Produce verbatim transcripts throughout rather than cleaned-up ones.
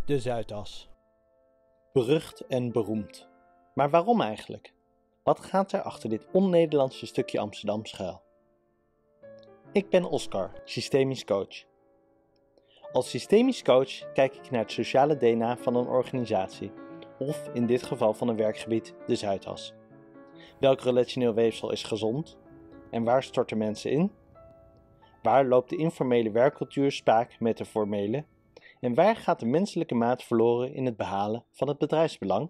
De Zuidas. Berucht en beroemd. Maar waarom eigenlijk? Wat gaat er achter dit on-Nederlandse stukje Amsterdam schuil? Ik ben Oscar, systemisch coach. Als systemisch coach kijk ik naar het sociale D N A van een organisatie, of in dit geval van een werkgebied, de Zuidas. Welk relationeel weefsel is gezond? En waar storten mensen in? Waar loopt de informele werkcultuur spaak met de formele? En waar gaat de menselijke maat verloren in het behalen van het bedrijfsbelang?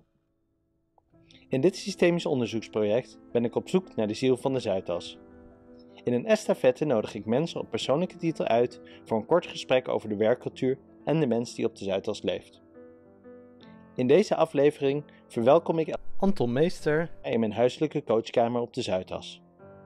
In dit systemisch onderzoeksproject ben ik op zoek naar de ziel van de Zuidas. In een estafette nodig ik mensen op persoonlijke titel uit voor een kort gesprek over de werkcultuur en de mens die op de Zuidas leeft. In deze aflevering verwelkom ik Anton Meester in mijn huiselijke coachkamer op de Zuidas.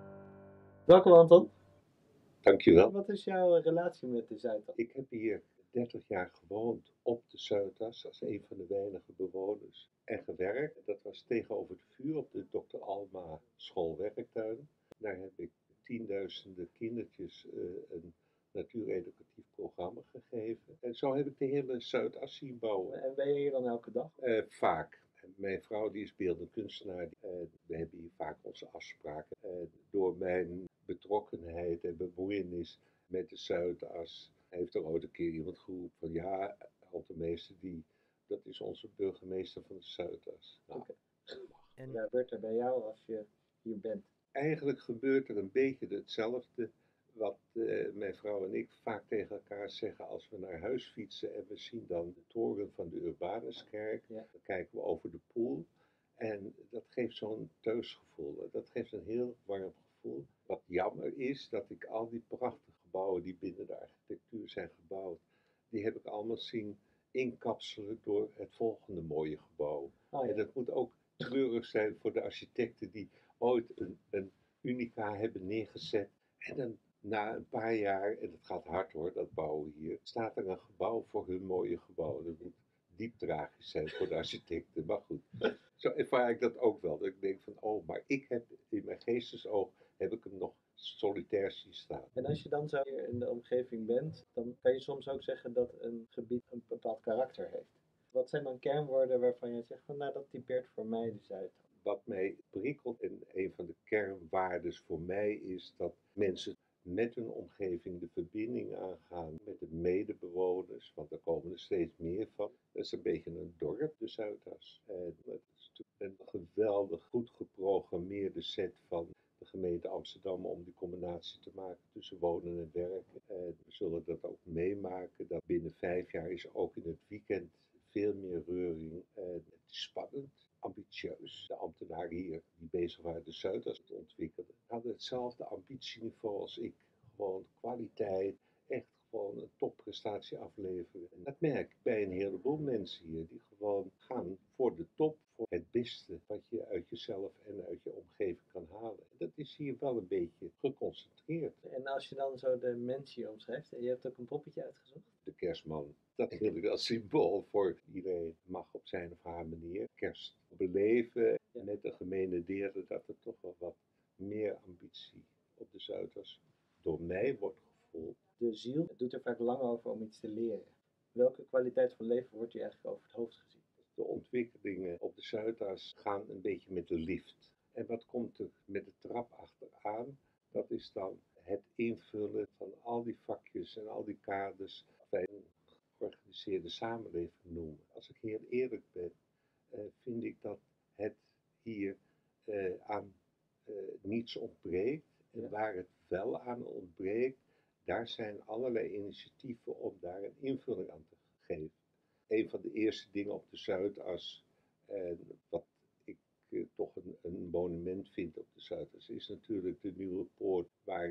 Welkom Anton. Dankjewel. Wat is jouw relatie met de Zuidas? Ik heb hier dertig jaar gewoond op de Zuidas als een van de weinige bewoners en gewerkt. Dat was tegenover het vuur op de dokter Alma schoolwerktuin. Daar heb ik tienduizenden kindertjes uh, een natuureducatief programma gegeven. En zo heb ik de hele Zuidas zien bouwen. En ben je hier dan elke dag? Uh, vaak. Mijn vrouw die is beeldend kunstenaar. Uh, we hebben hier vaak onze afspraken. Uh, door mijn betrokkenheid en bemoeienis met de Zuidas heeft er ooit een keer iemand geroepen van ja, Anton die, dat is onze burgemeester van de Zuidas. Nou, okay. En wat gebeurt er bij jou als je hier bent? Eigenlijk gebeurt er een beetje hetzelfde wat uh, mijn vrouw en ik vaak tegen elkaar zeggen als we naar huis fietsen en we zien dan de toren van de Urbanuskerk. Ja. Dan kijken we over de poel en dat geeft zo'n thuisgevoel. Dat geeft een heel warm gevoel. Wat jammer is dat ik al die prachtige gebouwen die binnen de architectuur zijn gebouwd, die heb ik allemaal zien inkapselen door het volgende mooie gebouw. Oh ja. En dat moet ook treurig zijn voor de architecten die ooit een, een unica hebben neergezet. En dan na een paar jaar, en het gaat hard hoor, dat bouwen hier, staat er een gebouw voor hun mooie gebouw. Dat moet diep tragisch zijn voor de architecten, maar goed. Zo ervaar ik dat ook wel. Dat ik denk van, oh, maar ik heb in mijn geestesoog, heb ik hem nog solitair zien staan. En als je dan zo hier in de omgeving bent, dan kan je soms ook zeggen dat een gebied een bepaald karakter heeft. Wat zijn dan kernwoorden waarvan je zegt van, nou dat typeert voor mij de Zuidas? Wat mij prikkelt en een van de kernwaardes voor mij is dat mensen met hun omgeving de verbinding aangaan met de medebewoners, want er komen er steeds meer van. Dat is een beetje een dorp, de Zuidas. En het is een geweldig goed geprogrammeerde set van de gemeente Amsterdam om die combinatie te maken tussen wonen en werken. En we zullen dat ook meemaken, dat binnen vijf jaar is ook in het weekend veel meer reuring. En het is spannend. Ambitieus. De ambtenaren hier die bezig waren de Zuidas te ontwikkelen, hadden hetzelfde ambitieniveau als ik. Gewoon kwaliteit, echt gewoon een topprestatie afleveren. En dat merk ik bij een heleboel mensen hier, die gewoon gaan voor de top, voor het beste wat je uit jezelf en uit je omgeving kan halen. En dat is hier wel een beetje geconcentreerd. En als je dan zo de mensen hier omschrijft, en je hebt ook een poppetje uitgezocht? De kerstman. Dat is natuurlijk als symbool voor iedereen. Mag op zijn of haar manier kerst beleven. Ja. Met de gemene derde dat er toch wel wat meer ambitie op de Zuidas door mij wordt gevoeld. De ziel doet er vaak lang over om iets te leren. Welke kwaliteit van leven wordt hier eigenlijk over het hoofd gezien? De ontwikkelingen op de Zuidas gaan een beetje met de lift. En wat komt er met de trap achteraan? Dat is dan het invullen van al die vakjes en al die kaders bij een georganiseerde samenleving noemen. Als ik heel eerlijk ben, uh, vind ik dat het hier uh, aan uh, niets ontbreekt. En ja. Waar het wel aan ontbreekt, daar zijn allerlei initiatieven om daar een invulling aan te geven. Een van de eerste dingen op de Zuidas, uh, wat ik uh, toch een, een monument vind op de Zuidas, is natuurlijk de Nieuwe Poort, waar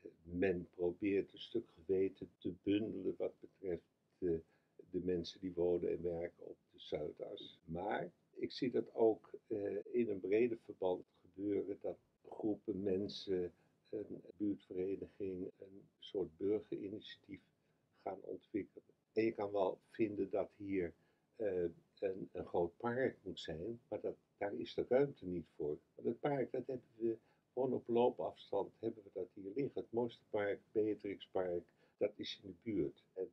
men probeert een stuk geweten te bundelen wat betreft de, de mensen die wonen en werken op de Zuidas. Maar ik zie dat ook uh, in een breder verband gebeuren, dat groepen mensen, een buurtvereniging, een soort burgerinitiatief gaan ontwikkelen. En je kan wel vinden dat hier uh, een, een groot park moet zijn, maar dat, daar is de ruimte niet voor. Want het park, dat hebben we gewoon op loopafstand, hebben we dat hier liggen. Het mooiste park, Beatrixpark, dat is in de buurt. En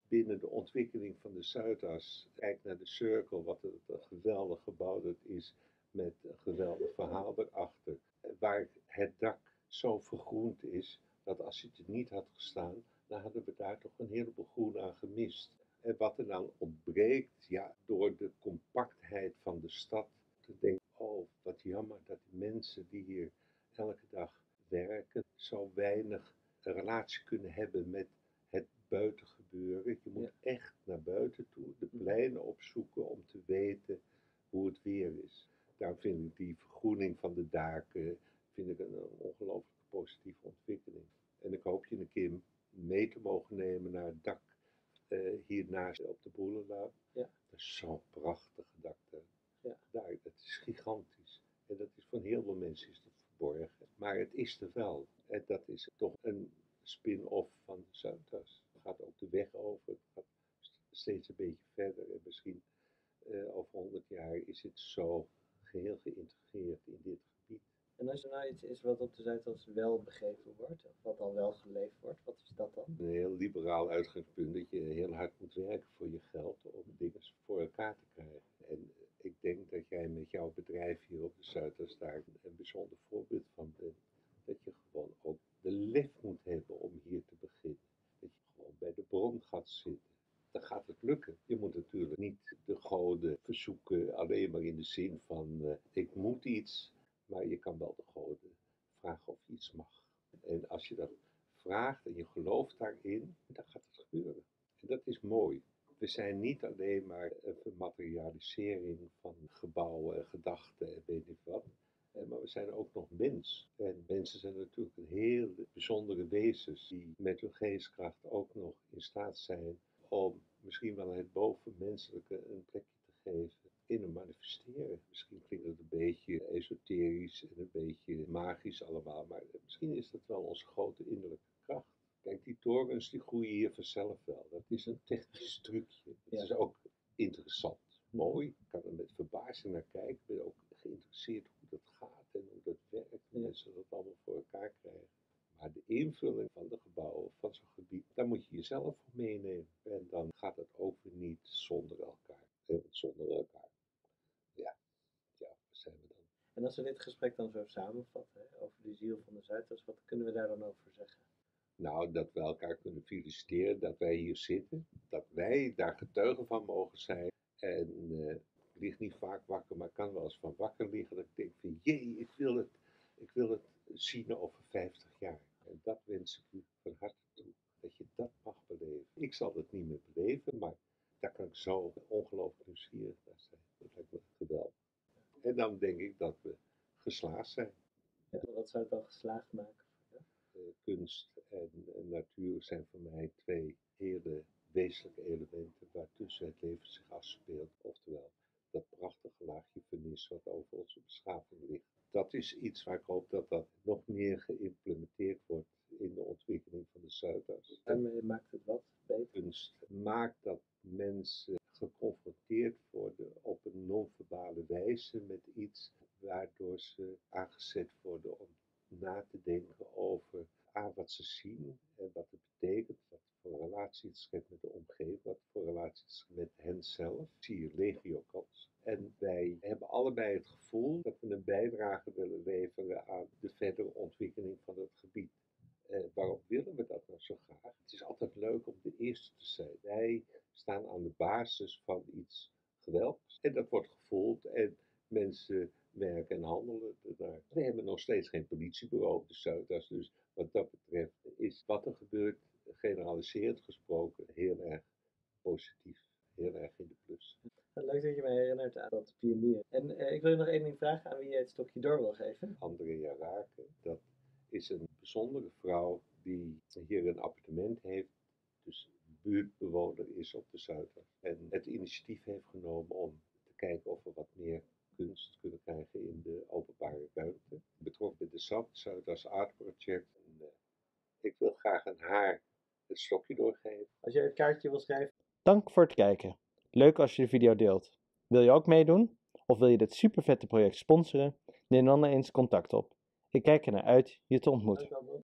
binnen de ontwikkeling van de Zuidas. Kijk naar de Cirkel, wat een, een geweldig gebouw dat is, met een geweldig verhaal erachter. Waar het dak zo vergroend is, dat als het er niet had gestaan, dan hadden we daar toch een heleboel groen aan gemist. En wat er dan ontbreekt, ja, door de compactheid van de stad, te denken, oh, wat jammer dat de mensen die hier elke dag werken, zo weinig een relatie kunnen hebben met het buitengebeuren. Je moet ja. echt naar buiten toe, de pleinen opzoeken om te weten hoe het weer is. Daarom vind ik die vergroening van de daken vind ik een, een ongelooflijk positieve ontwikkeling. En ik hoop je een keer mee te mogen nemen naar het dak uh, hiernaast op de Boulevard. Ja. Dat is zo'n prachtig dak daar. Ja. daar. Dat is gigantisch. En dat is van heel veel mensen is dat verborgen. Maar het is er wel. En dat is toch een spin-off van de Zuidas. Het gaat ook de weg over. Het gaat steeds een beetje verder. En misschien uh, over honderd jaar is het zo geheel geïntegreerd in dit gebied. En als er nou iets is wat op de Zuidas wel begeven wordt, of wat dan wel geleefd wordt, wat is dat dan? Een heel liberaal uitgangspunt dat je heel hard moet werken voor je geld om dingen voor elkaar te krijgen. En ik denk dat jij met jouw bedrijf hier op de Zuidas daar een bijzonder voorbeeld van bent. Dat je gewoon ook de lef moet hebben om hier te beginnen. Dat je gewoon bij de bron gaat zitten. Dan gaat het lukken. Je moet natuurlijk niet de goden verzoeken alleen maar in de zin van uh, ik moet iets. Maar je kan wel de goden vragen of je iets mag. En als je dat vraagt en je gelooft daarin, dan gaat het gebeuren. En dat is mooi. We zijn niet alleen maar een materialisering van gebouwen en gedachten en weet ik wat. Maar we zijn ook nog mens. En mensen zijn natuurlijk een heel bijzondere wezens die met hun geestkracht ook nog in staat zijn om misschien wel het bovenmenselijke een plekje te geven in een manifesteren. Misschien klinkt het een beetje esoterisch en een beetje magisch allemaal, maar misschien is dat wel onze grote innerlijke kracht. Kijk, die torens die groeien hier vanzelf wel. Dat is een technisch trucje. Het ja. is ook interessant, mooi. Ik kan er met verbazing naar kijken. Ik ben ook geïnteresseerd hoe dat gaat en hoe dat werkt. Ja. Mensen dat allemaal voor elkaar krijgen. Maar de invulling van de gebouwen, van zo'n gebied, daar moet je jezelf voor meenemen. En dan gaat het ook weer niet zonder elkaar. Zonder elkaar. Ja, ja, waar zijn we dan? En als we dit gesprek dan zo samenvatten, hè, over die ziel van de Zuidas, wat kunnen we daar dan over zeggen? Nou, dat we elkaar kunnen feliciteren dat wij hier zitten. Dat wij daar getuigen van mogen zijn. En uh, ik lig niet vaak wakker, maar ik kan wel eens van wakker liggen. Dat ik denk van, jee, ik wil het, ik wil het zien over vijftig jaar. En dat wens ik u van harte toe. Dat je dat mag beleven. Ik zal het niet meer beleven, maar daar kan ik zo ongelooflijk nieuwsgierig naar zijn. Dat lijkt me geweldig. En dan denk ik dat we geslaagd zijn. Ja, wat zou het dan geslaagd maken? Uh, kunst en, en natuur zijn voor mij twee hele wezenlijke elementen waartussen het leven zich afspeelt. Oftewel, dat prachtige laagje vernis wat over onze beschaving ligt. Dat is iets waar ik hoop dat dat nog meer geïmplementeerd wordt in de ontwikkeling van de Zuidas. En maakt het wat beter? Kunst maakt dat mensen geconfronteerd worden op een non-verbale wijze met iets waardoor ze aangezet worden om na te denken over A, wat ze zien en wat het betekent, wat voor relatie het schept met de omgeving, wat voor relatie het schept met hen zelf. Zie je legio kans. En wij hebben allebei het gevoel dat we een bijdrage willen leveren aan de verdere ontwikkeling van het gebied. Uh, waarom willen we dat nou zo graag? Het is altijd leuk om de eerste te zijn. Wij staan aan de basis van iets geweldigs. En dat wordt gevoeld en mensen werken en handelen ernaar. We hebben nog steeds geen politiebureau op de Zuidas. Dus wat dat betreft is wat er gebeurt, generaliserend gesproken, heel erg positief. Heel erg in de plus. Leuk dat je mij herinnert aan dat pionier. En uh, ik wil je nog één ding vragen, aan wie je het stokje door wil geven. Andrea Raken, dat is een bijzondere vrouw die hier een appartement heeft, dus buurtbewoner is op de Zuidas. En het initiatief heeft genomen om te kijken of we wat meer kunst kunnen krijgen in de openbare ruimte. Betrokken bij de Zuidas Art Project. En, uh, ik wil graag aan haar het stokje doorgeven. Als jij het kaartje wil schrijven. Dank voor het kijken. Leuk als je de video deelt. Wil je ook meedoen? Of wil je dit super vette project sponsoren? Neem dan eens contact op. Ik kijk er naar uit je te ontmoeten.